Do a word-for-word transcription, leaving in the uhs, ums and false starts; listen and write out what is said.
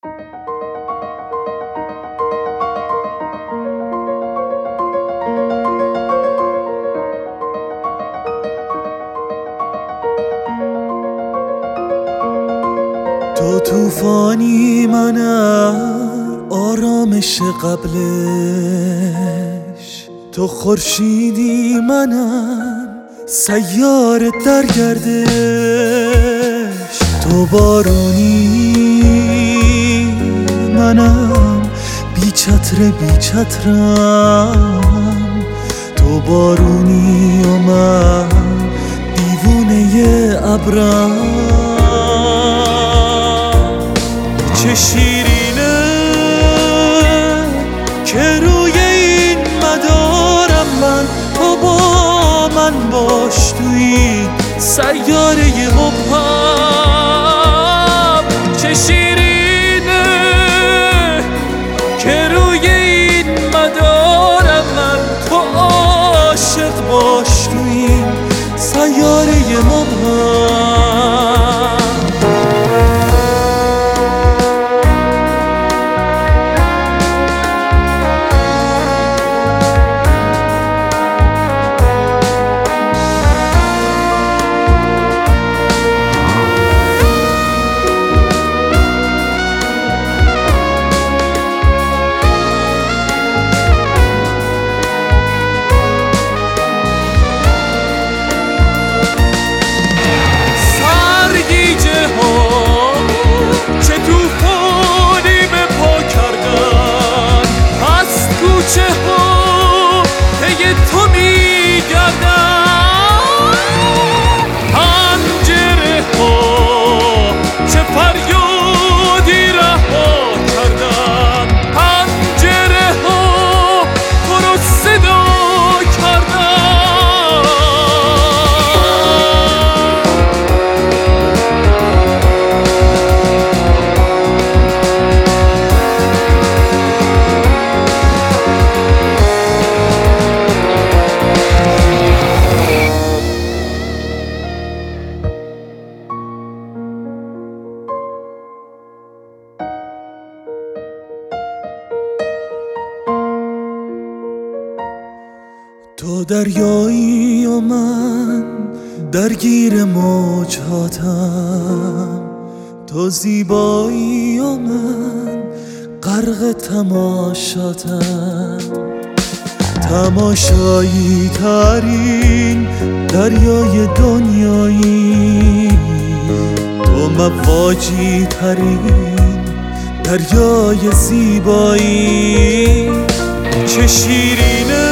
تو توفانی منم آرامش قبلش، تو خورشیدی منم سیاره در گردش، تو بارونی منم بی چتر بی چترم، تو بارونی و من دیوونه ابرم. چه شیرینه که روی این مدارم من، تو با من باش توی سیاره مبهم. چه شیرینه که روی این مدارم من، تو عاشق باش توی سیاره مبهم. تو دریایی و من درگیر موجاتم، تو زیبایی و من غرق تماشاتم، تماشایی ترین دریای دنیایی، تو مواجی ترین دریای زیبایی. چه شیرینه